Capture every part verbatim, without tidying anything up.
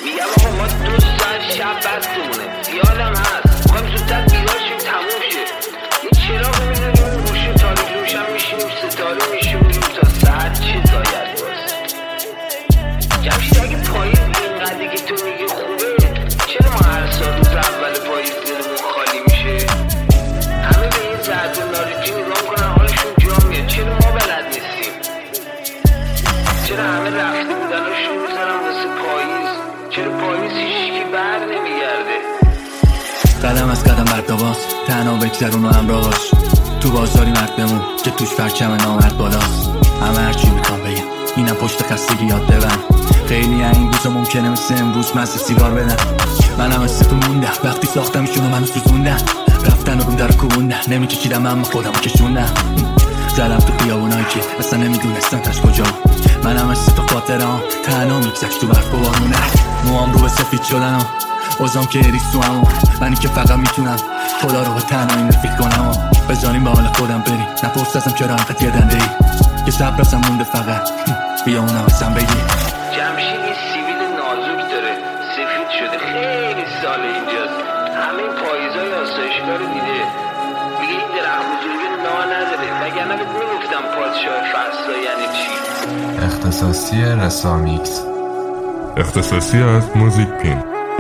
میگم آقا ما دو ساعت شب بستمونه، یادم هست میخوایم زودتر بیدار شیم تموم شه. یه چراغ میزنیم اون گوشه تاریک روشن میشینیم ستاره میشونیم تا ساعت چه زاید باز. جمشید اگه پاییز اینقدر که تو میگی خوبه، چرا ما هر سال روز اول پاییز دلمون خالی میشه؟ همه به این زرد و نارنجی نگاه میکنن حالشون جا میاد، چرا ما بلد نیستیم؟ چرا همه رفته بودناشون میزنن واسه پاییز؟ چرا پاییز هیچکی بر نمیگرده؟ قدم از قدم بردواز تنها بگذرون و همراه باش، تو بازاری مرد بمون که توش پرچم نامرد بالاست. همه هرچی میخوام بگم اینم پشت خستگی یاد ببن، خیلی این روزا ممکنه مثل امروز مزه سیگار بدن. منم مثل تو موندم وقتی ساختمشون و منو سوزوندن، رفتن و رو در کوبوندن، نمیکشیدم اما خودم کشوندم. زدم تو خیابونایی که اصلا نمیدونستم تش کجا، منم مثل تو خاطرام تنها میگذشت تو برف و بارونه. موام رو به سفید شدن و اوزام که ریز تو همون، منی که فقط میتونم خدا رو به تنهایی رفیق کنم و بذاریم به حال خودم بریم. نپرس ازم چرا انقدر گردنده ای، که صبر ازم مونده فقط بیا اونم ازم بگی. جمشید یه سیبیل نازک داره، سفید شده، خیلی سال اینجاست، همه این پاییزای آسایشگاه رو دیده. میگه این درخت بزرگی نا نداره، وگرنه بهت میگفتم پادشاه فصلا یعنی چی. اختصاصی رسامیکس، اختصاصی از موزیک پین.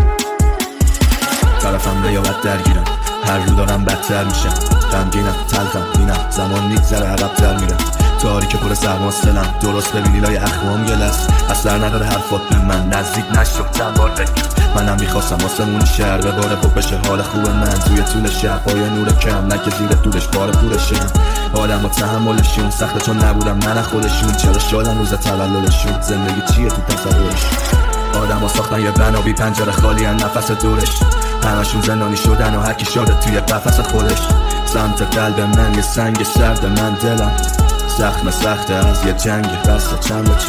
طرفم ریاضت درگیرم، هر رو دارم بدتر میشم، غمگینم تلخم اینم زمان میگذره عقب‌تر میرم، تاریک پر سرماست دلم، درست ببینی لای اخوام گلست، اثر نداره حرفات به من، نزدیک نشد چند بار بگم منم میخواستم آسمون شهر به باره خوب بشه حال خوب من، توی طول شب پای نور کم نه که زیر دورش بار پورشم، حالم و تحملشون سخته چون نبودم من خودشون، چرا شادن روز تولدشون، زندگی چیه تو تصورش، آدم ها ساختن یه بنا بی پنجره خالی ان نفس دورش، همشون زندانی شدن و هر کی شده توی قفس خودش، سمت قلب من یه سنگ سرد، من دلم زخم سخته از یه جنگ بسته چند بچه.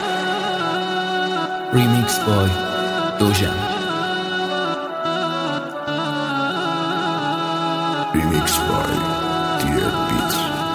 ریمیکس بای دوژن. ریمیکس بای دیر بیت.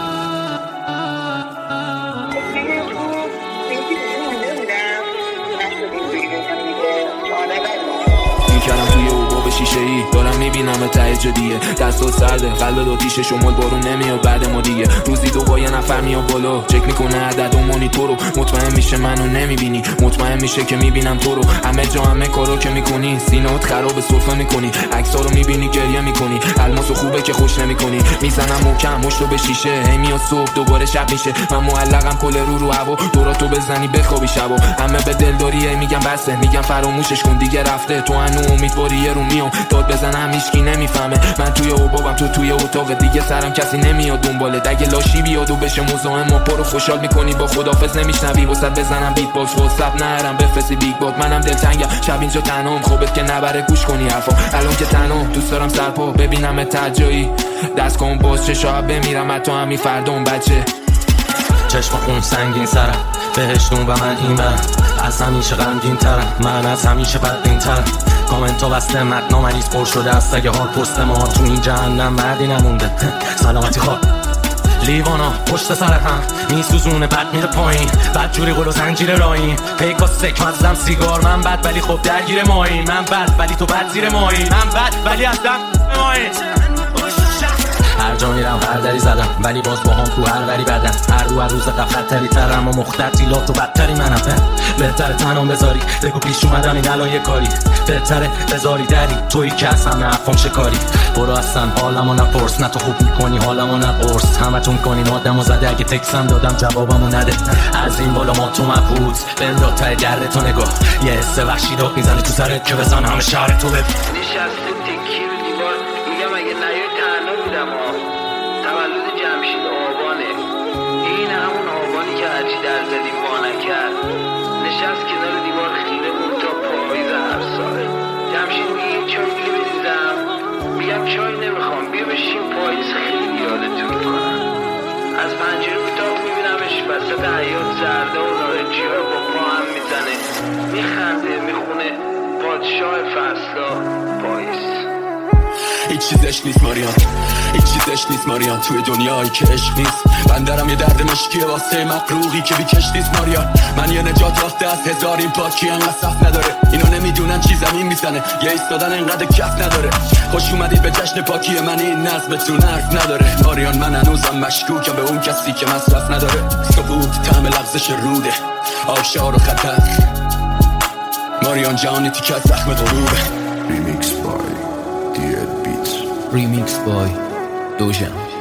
میکردم توی اوبا به شیشه ای، دارم میبینم ته جدیه، دست و سرده قلب دو تیشه، شمال بارون نمیاد بعد ما دیگه، روزی دو با یه نفر میاد بالا چک میکنه عدد و مانیتور رو، مطمئن میشه منو نمیبینی، مطمئن میشه که میبینم تو رو، همه جا همه کارو که میکنی، سینه‌ات خراب سرفه میکنی، عکس‌ها رو میبینی گریه میکنی، الماسو خوبه که خوش نمیکنی، میزنم محکم مشتو به شیشه، هی میاد صبح دوباره شب میشه، من معلقم کل رو رو هوا، دوراتو بزنی بخوابی شبا، همه به دلداری میگم بسه، میگم فراموشش کن دیگه رفته، تو هنوز امیدواری یه رو میام داد بزنم هیچکی نمیفهمه، من توی اوبابم تو توی اتاق دیگه، سرم کسی نمیاد دنباله، دگه لاشی بیاد و بشه مزاحم ما پرو خوشحال میکنی با خدافظ نمیشنوی، واسه بزنم بیت باکس واسپ نرم بفرستی بیگ بات، منم دلتنگم شب اینجا تنهام، خوبت که نبره گوش کنی حرفا، الان که تنهام دوست دارم سرپا ببینم تجایی، دست کن باز چه شب بمیرم حتی همین فردام بچه، چشم خون سنگین سرم بهشتون و من این برم، از همیشه غمگین ترم، من از همیشه بدبین ترم، کامنت ها بسته متنا مریض پر شده از سگ حال پست ما، تو این جهنم مردی نمونده سلامتی خواب، لیوانا پشت سر هم میسوزونه بد میره پایین، بد جوری قل و زنجیر راین، پیکا سک مزدم سیگار، من بد ولی خب درگیر مایی، من بد ولی تو بد زیر مایی، من بد ولی از دم مایی، هر جا میرم هر دری زدم ولی باز با هم تو هر وری بدم، هر رو هر روز قفلت تری ترم و مخترتی لات و بدتری منم، بهتره تنام بذاری بگو پیش اومدم این الان یه کاری، بهتره بذاری دری توی که اصلا نه افهم شکاری، برو اصلا حالمو نپرس، نه تو خوب میکنی حالمو نپرس، همتون کنین آدمو زده، اگه تکسم دادم جوابمو نده، از این بالا ما تو مبهوت بندا تای درد تو نگاه، یه حس وحشی داد میزنه تو سرت که بزن همه شهر تو ببین، نشسته تکی رو دیوار، میگم اگه نیای تنها بودم ها، تولد جمشید آبانه، این همون آبانی که هرچی در زدیم با نکرد، نشست کنار دیوار خیره بود تا پاییز هر ساله، جمشید میگه چای دیگه بریزم، میگم چای نمیخوام بیا بشین پاییز خیلی یادتون میکنم، از پنجره اتاق میبینمش وسط حیاط زرده و نارنجی ها با پا هم میزنه، میخنده میخونه پادشاه فصلا پاییز. هیچ چیزش نیست ماریان، هیچ چیزش نیست ماریان. توی دنیایی که عشق نیست من دارم یه درد مشکیه واسه مقروقی که بی کش نیست ماریان. من یه نجات یافته از هزار این پاکی انقدر صف نداره. اینا نمیدونن چی زمین میزنه، یه ایستادن انقدر کف نداره. خوش اومدید به جشن پاکی من، این نظمتون حرف نداره ماریان. من هنوزم مشکوکم به اون کسی که مصرف نداره. سبوت طعم لغزش روده، آبشار و خطر ماریان. جانی تیکه از زخم غروبه. Remix by دی ال Beats. ریمیکس بای دوژم.